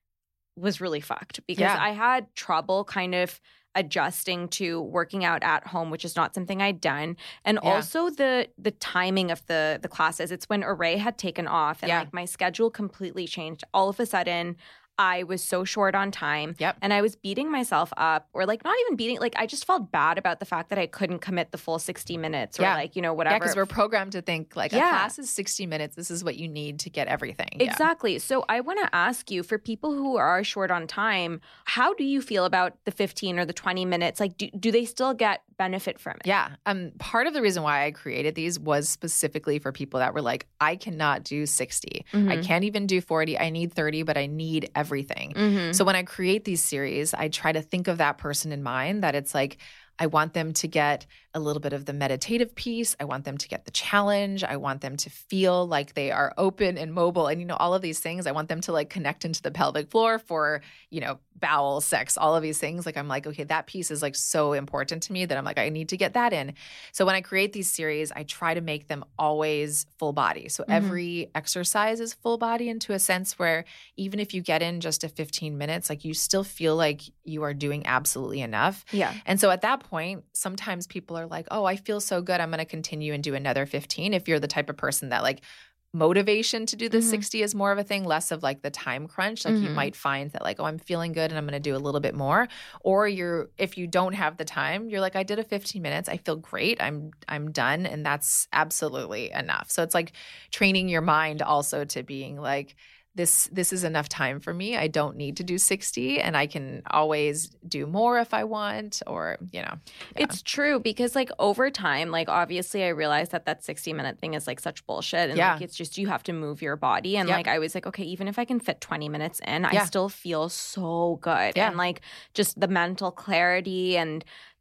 was really fucked because I had trouble kind of adjusting to working out at home, which is not something I'd done. And also the timing of the classes. It's when Array had taken off and like my schedule completely changed. All of a sudden, I was so short on time and I was beating myself up or like not even beating, like I just felt bad about the fact that I couldn't commit the full 60 minutes or like, you know, whatever. Yeah, because we're programmed to think like a class is 60 minutes. This is what you need to get everything. Exactly. So I want to ask you, for people who are short on time, how do you feel about the 15 or the 20 minutes? Like do they still get benefit from it? Yeah. Part of the reason why I created these was specifically for people that were like, I cannot do 60. Mm-hmm. I can't even do 40. I need 30, but I need everything. Mm-hmm. So when I create these series, I try to think of that person in mind, that it's like, I want them to get a little bit of the meditative piece. I want them to get the challenge. I want them to feel like they are open and mobile and, you know, all of these things. I want them to like connect into the pelvic floor for, you know, bowel, sex, all of these things. Like I'm like, okay, that piece is like so important to me that I'm like, I need to get that in. So when I create these series, I try to make them always full body. So every exercise is full body into a sense where even if you get in just a 15 minutes, like you still feel like you are doing absolutely enough. Yeah. And so at that point, sometimes people are like, oh, I feel so good, I'm going to continue and do another 15. If you're the type of person that like motivation to do the 60 is more of a thing, less of like the time crunch. Like you might find that like, oh, I'm feeling good and I'm going to do a little bit more. Or if you don't have the time, you're like, I did a 15 minutes. I feel great. I'm done. And that's absolutely enough. So it's like training your mind also to being like, this is enough time for me. I don't need to do 60 and I can always do more if I want, or, you know. Yeah. It's true because like over time, like obviously I realized that 60-minute thing is like such bullshit. And like it's just you have to move your body. And like I was like, okay, even if I can fit 20 minutes in, I still feel so good. And like just the mental clarity and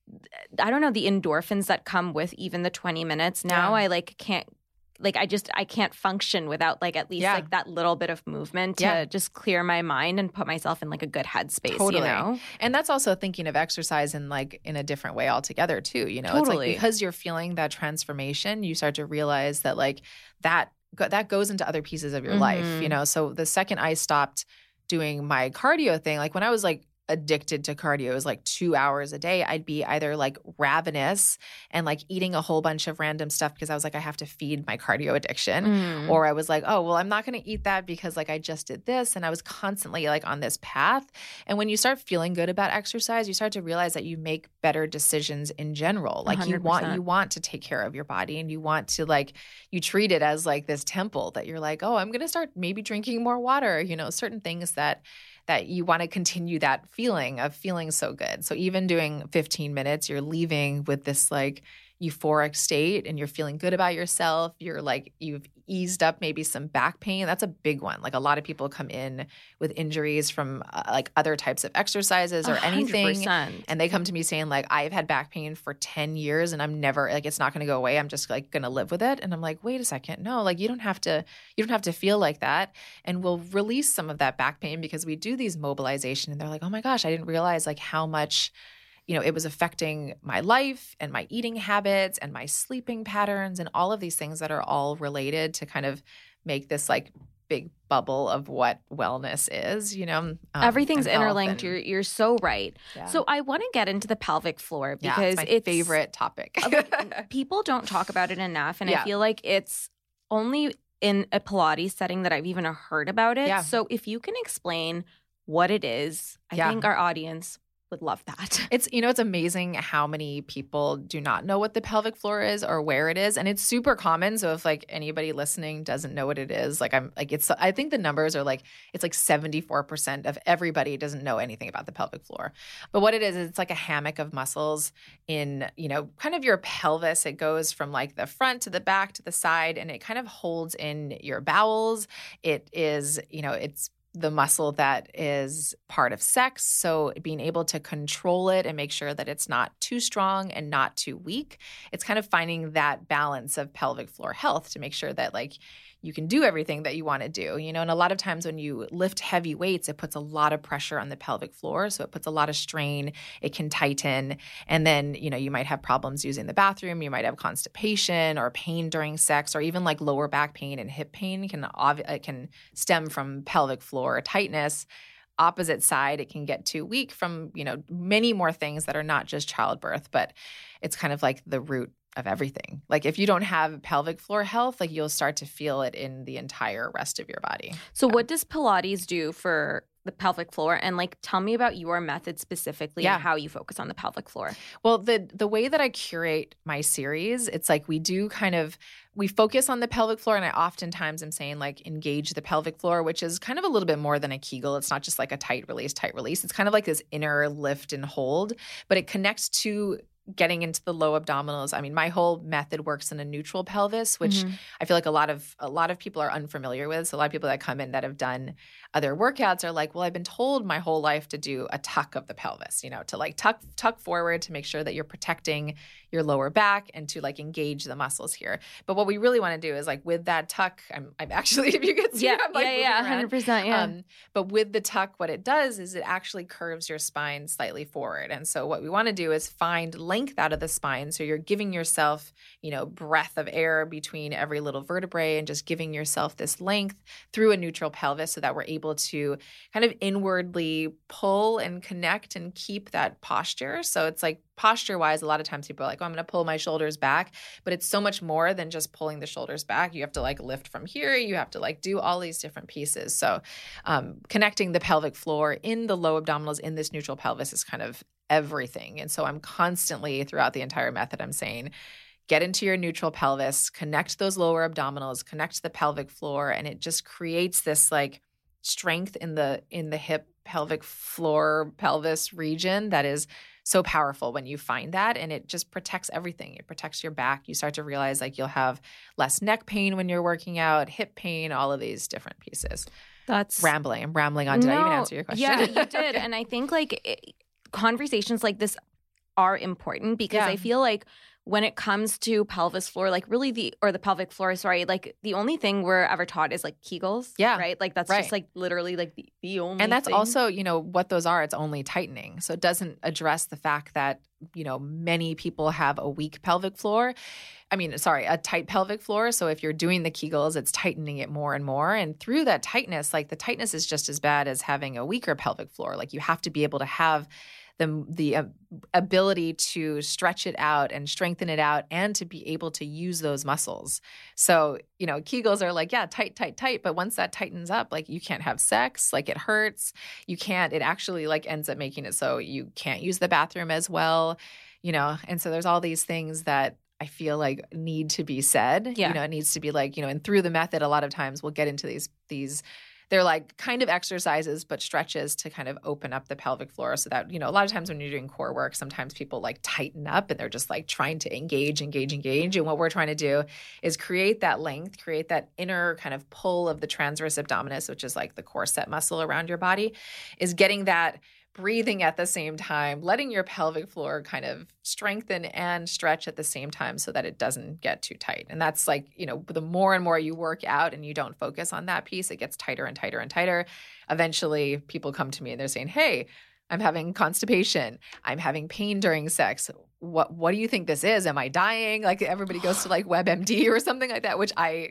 I don't know, the endorphins that come with even the 20 minutes. Now I like can't. Like I can't function without like at least like that little bit of movement to just clear my mind and put myself in like a good headspace. Totally. You know? And that's also thinking of exercise in like in a different way altogether too. You know, it's like because you're feeling that transformation, you start to realize that like that goes into other pieces of your life. You know, so the second I stopped doing my cardio thing, like when I was like addicted to cardio, it was like 2 hours a day. I'd be either like ravenous and like eating a whole bunch of random stuff because I was like, I have to feed my cardio addiction. Or I was like, oh, well, I'm not going to eat that because like I just did this. And I was constantly like on this path. And when you start feeling good about exercise, you start to realize that you make better decisions in general. Like 100%. you want to take care of your body and you want to like, you treat it as like this temple that you're like, oh, I'm going to start maybe drinking more water, you know, certain things that you want to continue that feeling of feeling so good. So even doing 15 minutes, you're leaving with this like, euphoric state and you're feeling good about yourself. You're like, you've eased up maybe some back pain. That's a big one. Like a lot of people come in with injuries from like other types of exercises or anything. 100%. And they come to me saying like, I've had back pain for 10 years and I'm never like, it's not going to go away. I'm just like going to live with it. And I'm like, wait a second. No, like you don't have to feel like that. And we'll release some of that back pain because we do these mobilization and they're like, oh my gosh, I didn't realize like how much it was affecting my life and my eating habits and my sleeping patterns and all of these things that are all related to kind of make this like big bubble of what wellness is, Everything's and health interlinked. and- You're so right. Yeah. So I want to get into the pelvic floor Yeah, because it's my favorite topic. people don't talk about it enough. And Yeah. I feel like it's only in a Pilates setting that I've even heard about it. Yeah. So if you can explain what it is, I Yeah. think our audience would love that. It's it's amazing how many people do not know what the pelvic floor is or where it is, and it's super common. So if like anybody listening doesn't know what it is, like I think the numbers are like it's like 74% of everybody doesn't know anything about the pelvic floor. But what it is it's like a hammock of muscles in kind of your pelvis. It goes from like the front to the back to the side, and it kind of holds in your bowels. It is it's the muscle that is part of sex. So being able to control it and make sure that it's not too strong and not too weak. It's kind of finding that balance of pelvic floor health to make sure that like you can do everything that you want to do, and a lot of times when you lift heavy weights, it puts a lot of pressure on the pelvic floor. So it puts a lot of strain, it can tighten. And then, you might have problems using the bathroom. You might have constipation or pain during sex, or even like lower back pain and hip pain can stem from pelvic floor tightness. Opposite side, it can get too weak from, many more things that are not just childbirth, but it's kind of like the root of everything. Like if you don't have pelvic floor health, like you'll start to feel it in the entire rest of your body. So what does Pilates do for the pelvic floor? And like, tell me about your method specifically and how you focus on the pelvic floor. Well, the way that I curate my series, it's like we focus on the pelvic floor, and I oftentimes am saying like engage the pelvic floor, which is kind of a little bit more than a Kegel. It's not just like a tight release. It's kind of like this inner lift and hold, but it connects to getting into the low abdominals. I mean, my whole method works in a neutral pelvis, which I feel like a lot of people are unfamiliar with. So a lot of people that come in that have done other workouts are like, well, I've been told my whole life to do a tuck of the pelvis, to like tuck forward to make sure that you're protecting your lower back and to like engage the muscles here. But what we really want to do is like with that tuck, I'm actually, if you could see, I'm like moving around. 100%. Yeah. But with the tuck, what it does is it actually curves your spine slightly forward. And so what we want to do is find length out of the spine. So you're giving yourself, breath of air between every little vertebrae and just giving yourself this length through a neutral pelvis so that we're able to kind of inwardly pull and connect and keep that posture. So it's like posture-wise, a lot of times people are like, oh, I'm going to pull my shoulders back. But it's so much more than just pulling the shoulders back. You have to like lift from here. You have to like do all these different pieces. So connecting the pelvic floor in the low abdominals in this neutral pelvis is kind of everything. And so I'm constantly throughout the entire method, I'm saying, get into your neutral pelvis, connect those lower abdominals, connect the pelvic floor. And it just creates this like strength in the hip pelvic floor pelvis region that is so powerful when you find that, and it just protects everything. It protects your back. You start to realize like you'll have less neck pain when you're working out, hip pain, all of these different pieces. That's rambling. I'm rambling on. Did I even answer your question? Yeah, you did. And I think like conversations like this are important because I feel like when it comes to pelvis floor, like really the pelvic floor, like the only thing we're ever taught is like Kegels. Yeah. Right? Like that's just like literally like the only And that's thing. also, what those are, it's only tightening. So it doesn't address the fact that, many people have a weak pelvic floor. A tight pelvic floor. So if you're doing the Kegels, it's tightening it more and more. And through that tightness, like the tightness is just as bad as having a weaker pelvic floor. Like you have to be able to have the ability to stretch it out and strengthen it out and to be able to use those muscles. So, Kegels are like, yeah, tight, tight, tight. But once that tightens up, like you can't have sex, like it hurts. It actually like ends up making it so you can't use the bathroom as well, And so there's all these things that I feel like need to be said. Yeah. It needs to be like, and through the method, a lot of times we'll get into these they're like kind of exercises, but stretches to kind of open up the pelvic floor so that, a lot of times when you're doing core work, sometimes people like tighten up and they're just like trying to engage. And what we're trying to do is create that length, create that inner kind of pull of the transverse abdominis, which is like the corset muscle around your body, is getting that breathing at the same time, letting your pelvic floor kind of strengthen and stretch at the same time so that it doesn't get too tight. And that's like, the more and more you work out and you don't focus on that piece, it gets tighter and tighter and tighter. Eventually, people come to me and they're saying, hey, I'm having constipation. I'm having pain during sex. What do you think this is? Am I dying? Like everybody goes to like WebMD or something like that, which I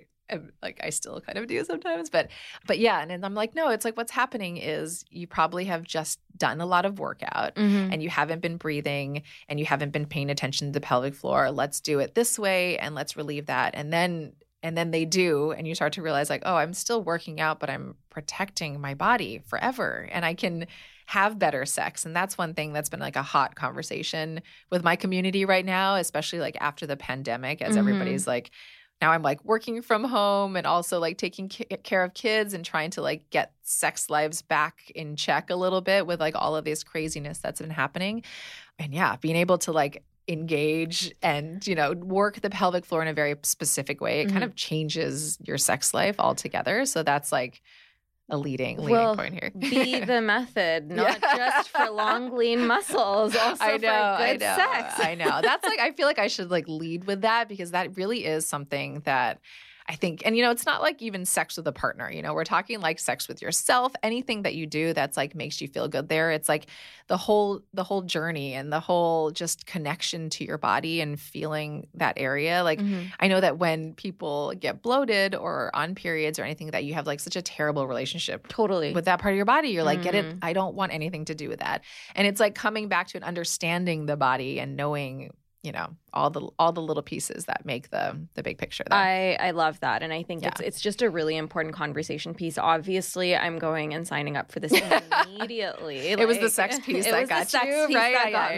still kind of do sometimes, but yeah. And then I'm like, no, it's like what's happening is you probably have just done a lot of workout and you haven't been breathing and you haven't been paying attention to the pelvic floor. Let's do it this way and let's relieve that. And then they do, and you start to realize like, oh, I'm still working out, but I'm protecting my body forever and I can have better sex. And that's one thing that's been like a hot conversation with my community right now, especially like after the pandemic, as everybody's like, now I'm like working from home and also like taking care of kids and trying to like get sex lives back in check a little bit with like all of this craziness that's been happening. And yeah, being able to like engage and, work the pelvic floor in a very specific way, it kind of changes your sex life altogether. So that's like a leading point here. Be the method, not just for long, lean muscles, also for good sex. I know. That's like, I feel like I should like lead with that because that really is something that I think, and it's not like even sex with a partner, we're talking like sex with yourself, anything that you do that's like makes you feel good there. It's like the whole journey and the whole just connection to your body and feeling that area. Like I know that when people get bloated or on periods or anything that you have like such a terrible relationship with that part of your body, you're like, get it? I don't want anything to do with that. And it's like coming back to an understanding the body and knowing all the little pieces that make the big picture there. I love that. And I think it's just a really important conversation piece. Obviously, I'm going and signing up for this immediately. It was the sex piece that got you, right? That got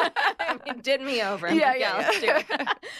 me. It did me over. Let's do it.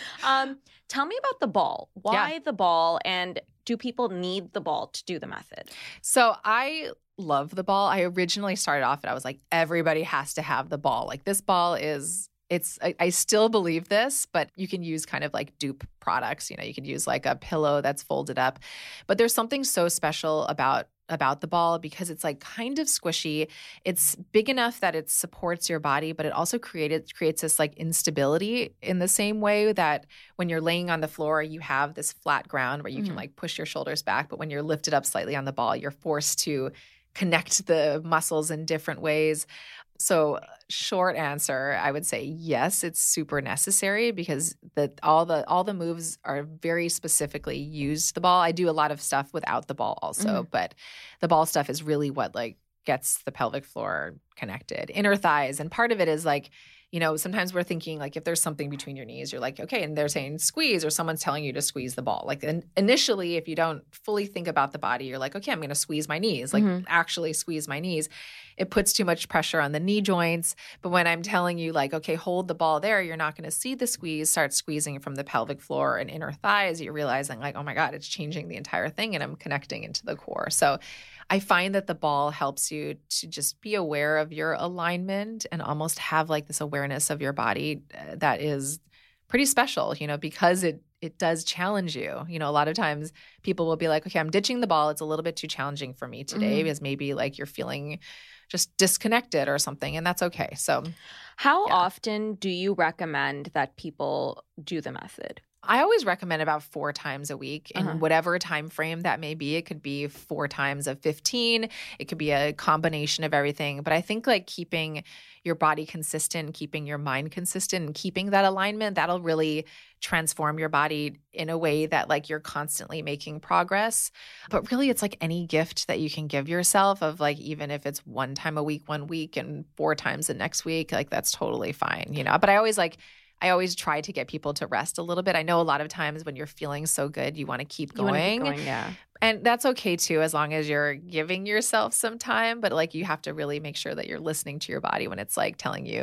Tell me about the ball. Why the ball? And do people need the ball to do the method? So I love the ball. I originally started off and I was like, everybody has to have the ball. Like this ball is... I still believe this, but you can use kind of like dupe products. You can use like a pillow that's folded up. But there's something so special about the ball because it's like kind of squishy. It's big enough that it supports your body, but it also creates this like instability in the same way that when you're laying on the floor, you have this flat ground where you can like push your shoulders back. But when you're lifted up slightly on the ball, you're forced to connect the muscles in different ways. So short answer, I would say yes, it's super necessary because all the moves are very specifically used the ball. I do a lot of stuff without the ball also, but the ball stuff is really what like gets the pelvic floor connected. Inner thighs, and part of it is like, sometimes we're thinking like if there's something between your knees, you're like, okay, and they're saying squeeze or someone's telling you to squeeze the ball. Like initially, if you don't fully think about the body, you're like, okay, I'm going to squeeze my knees, like actually squeeze my knees. It puts too much pressure on the knee joints. But when I'm telling you like, okay, hold the ball there, you're not going to see the squeeze, start squeezing from the pelvic floor and inner thighs. You're realizing like, oh my God, it's changing the entire thing and I'm connecting into the core. So I find that the ball helps you to just be aware of your alignment and almost have like this awareness of your body that is pretty special, because it does challenge you. A lot of times people will be like, okay, I'm ditching the ball. It's a little bit too challenging for me today because maybe like you're feeling just disconnected or something, and that's okay. So how often do you recommend that people do the method? I always recommend about 4 times a week in whatever time frame that may be. It could be 4 times of 15. It could be a combination of everything. But I think like keeping your body consistent, keeping your mind consistent, and keeping that alignment, that'll really transform your body in a way that like you're constantly making progress. But really it's like any gift that you can give yourself of like, even if it's 1 time a week, 1 week, and 4 times the next week, like that's totally fine, But I always try to get people to rest a little bit. I know a lot of times when you're feeling so good, you want to keep going. And that's okay too, as long as you're giving yourself some time. But like you have to really make sure that you're listening to your body when it's like telling you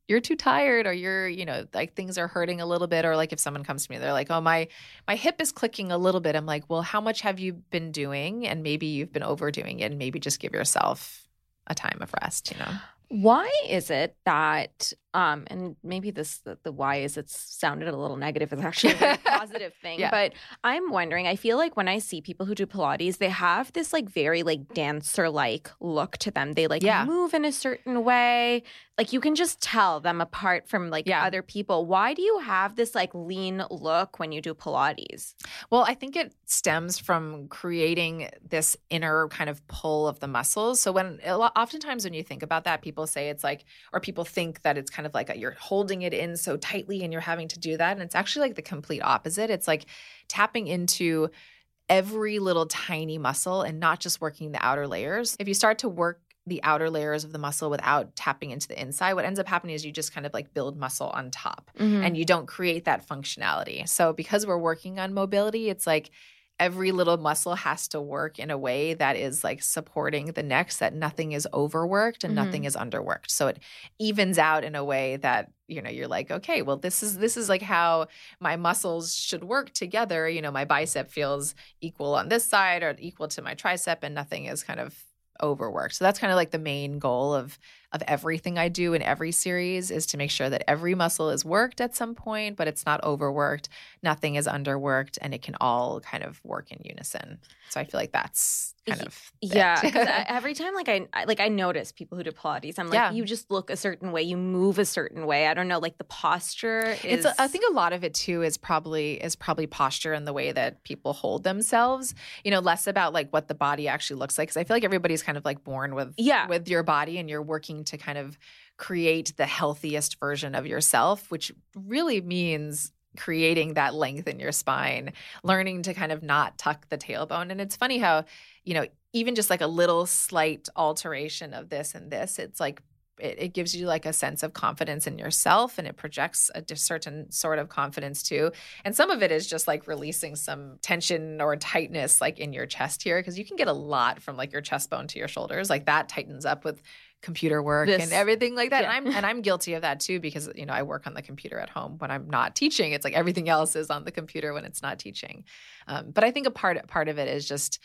you're too tired, or you're, like things are hurting a little bit, or like if someone comes to me, they're like, oh, my hip is clicking a little bit. I'm like, well, how much have you been doing? And maybe you've been overdoing it, and maybe just give yourself a time of rest, Why is it that, and maybe the why is it sounded a little negative, it's actually a very positive thing, but I'm wondering, I feel like when I see people who do Pilates, they have this like very like dancer-like look to them. They like move in a certain way. Like you can just tell them apart from like other people. Why do you have this like lean look when you do Pilates? Well, I think it stems from creating this inner kind of pull of the muscles. So oftentimes when you think about that, people say it's like, or people think that it's kind of like you're holding it in so tightly and you're having to do that. And it's actually like the complete opposite. It's like tapping into every little tiny muscle and not just working the outer layers. If you start to work the outer layers of the muscle without tapping into the inside, what ends up happening is you just kind of like build muscle on top and you don't create that functionality. So because we're working on mobility, it's like every little muscle has to work in a way that is like supporting the next, that nothing is overworked and nothing is underworked. So it evens out in a way that, you're like, okay, well, this is like how my muscles should work together. My bicep feels equal on this side or equal to my tricep, and nothing is kind of overworked. So that's kind of like the main goal of everything I do in every series, is to make sure that every muscle is worked at some point, but it's not overworked, nothing is underworked, and it can all kind of work in unison. So I feel like that's kind of because every time I notice people who do Pilates, I'm like, you just look a certain way, you move a certain way. I don't know, like the posture is. I think a lot of it too is probably posture and the way that people hold themselves. Less about like what the body actually looks like, because I feel like everybody's kind of like born with your body, and you're working to kind of create the healthiest version of yourself, which really means creating that length in your spine, learning to kind of not tuck the tailbone. And it's funny how, even just like a little slight alteration of this and this, it's like it gives you like a sense of confidence in yourself, and it projects a certain sort of confidence too. And some of it is just like releasing some tension or tightness like in your chest here, because you can get a lot from like your chest bone to your shoulders. Like that tightens up with computer work and everything like that. Yeah. And I'm guilty of that too, because I work on the computer at home when I'm not teaching. It's like everything else is on the computer when it's not teaching. But I think a part of it is just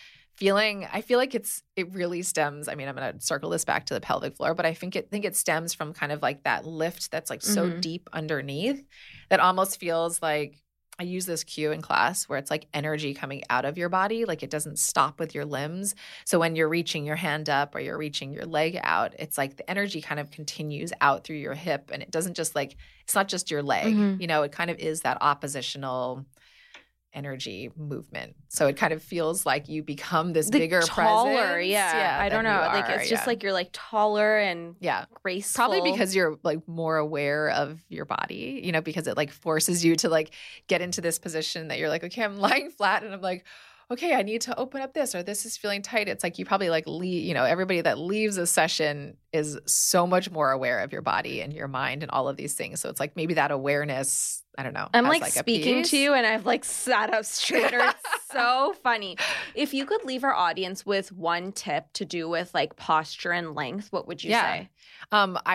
I feel like it really stems. I mean, I'm going to circle this back to the pelvic floor, but I think it stems from kind of like that lift that's like so deep underneath that almost feels like, I use this cue in class where it's like energy coming out of your body. Like it doesn't stop with your limbs. So when you're reaching your hand up or you're reaching your leg out, it's like the energy kind of continues out through your hip, and it doesn't just like, it's not just your leg, it kind of is that oppositional energy movement. So it kind of feels like you become this bigger taller, presence. Yeah. I don't know. Like it's just like you're like taller and graceful. Probably because you're like more aware of your body, because it like forces you to like get into this position that you're like, okay, I'm lying flat and I'm like, okay, I need to open up this, or this is feeling tight. It's like you probably like everybody that leaves a session is so much more aware of your body and your mind and all of these things. So it's like maybe that awareness, I don't know. I'm like speaking to you and I've like sat up straighter. It's so funny. If you could leave our audience with one tip to do with like posture and length, what would you say? I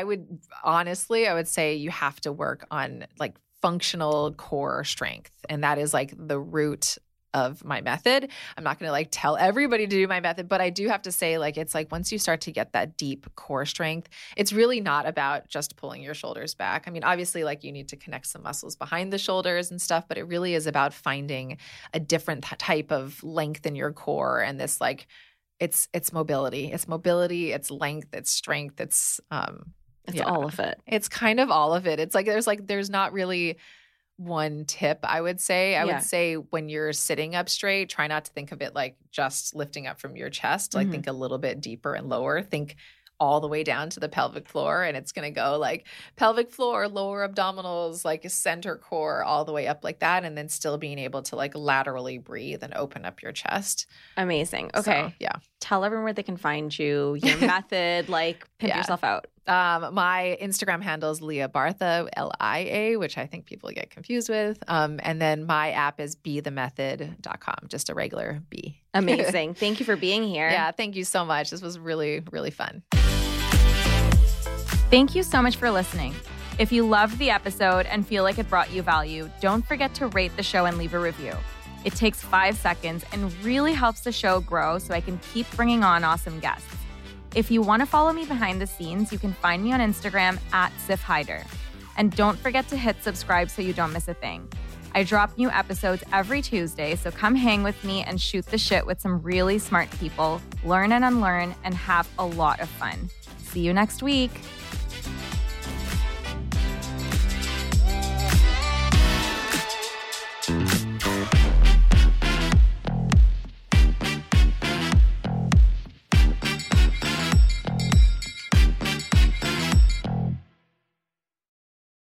would say you have to work on like functional core strength. And that is like the root of my method. I'm not going to like tell everybody to do my method, but I do have to say like, it's like once you start to get that deep core strength, it's really not about just pulling your shoulders back. I mean, obviously like you need to connect some muscles behind the shoulders and stuff, but it really is about finding a different type of length in your core. And this like, it's mobility, it's length, it's strength, it's all of it. It's kind of all of it. It's like, there's not really one tip, I would say. I would say when you're sitting up straight, try not to think of it like just lifting up from your chest. Like think a little bit deeper and lower. Think all the way down to the pelvic floor, and it's going to go like pelvic floor, lower abdominals, like a center core, all the way up like that, and then still being able to like laterally breathe and open up your chest. Amazing. Okay. So, tell everyone where they can find you, your method, like pimp yourself out. My Instagram handle is Lia Bartha, Lia, which I think people get confused with. And then my app is bethemethod.com, just a regular B. Amazing. Thank you for being here. Yeah, thank you so much. This was really, really fun. Thank you so much for listening. If you loved the episode and feel like it brought you value, don't forget to rate the show and leave a review. It takes 5 seconds and really helps the show grow so I can keep bringing on awesome guests. If you want to follow me behind the scenes, you can find me on Instagram @SifHider. And don't forget to hit subscribe so you don't miss a thing. I drop new episodes every Tuesday, so come hang with me and shoot the shit with some really smart people, learn and unlearn, and have a lot of fun. See you next week.